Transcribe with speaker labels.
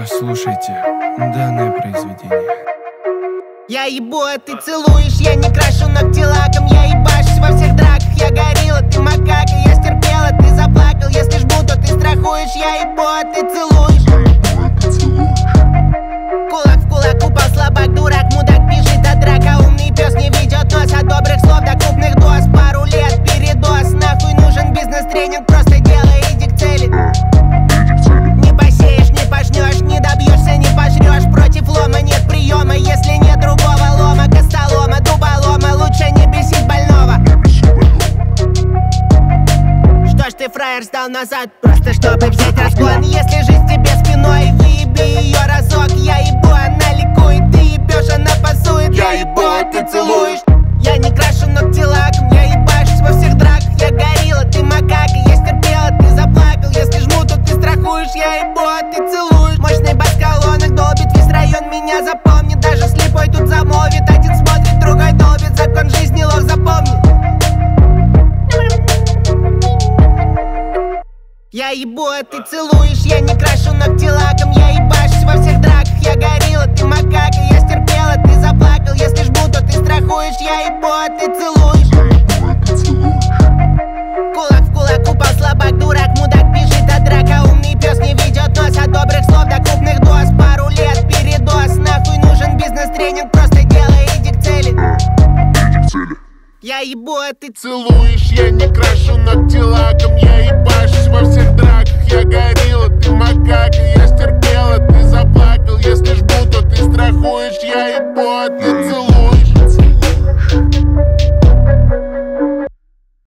Speaker 1: Прослушайте данное произведение.
Speaker 2: Я ебу, а ты целуешь. Я не крашу ногти лаком. Я ебашусь во всех драках. Я горила, ты макака. Я стерпела, ты заплакал. Если жму, то ты страхуешь. Я ебу, а ты целуешь. Кулак в кулак упал слабак. Дурак, мудак, бежит от драка. Умный пес не ведет нос от добрых слов до крупных доз. Пару лет передоз. Нахуй нужен бизнес-тренинг. Просто делай, иди к цели. Не посеешь, не пожнешь, не добьешься, не пожрешь. Против лома нет приема, если нет другого лома. Костолома, дуболома, лучше не бесить больного. Что ж ты, фраер, сдал назад, просто чтобы взять разгон. Если жизнь тебе спиной, выеби ее разок. Я ебу, она ликует, ты ебешь, она пасует. Я ебу, а ты целуешь. Я не крашу ногти лаком, я ебашусь во всех драках. Я горила, ты макака, я стерпела, ты заплакал. Если жму, то ты страхуешь. Я ебу, а ты целуешь. Мощный бас колонок долбит, весь район меня запомнит. Даже слепой тут замолвит. Один смотрит, другой долбит. Закон жизни лох, запомни. Я ебу, а ты целуешь. Я не крашу ногти лаком, я ебашусь во всех драках. Я горила, ты макака, я стерпела, ты заплакал. Если жму, то ты страхуешь. Я ебу, а ты целуешь. Кулак в кулак упал слабак. Дурак, мудак, бежит от драка. Умный пес не ведет нос от добрых слов до крупных доз. Пару лет передоз. Нахуй нужен бизнес-тренинг. Просто делай, иди к цели. Я ебу, а ты
Speaker 3: целуешь. Я не крашу ногти лаком. Я ебашусь во всех драках. Я горила, ты макака.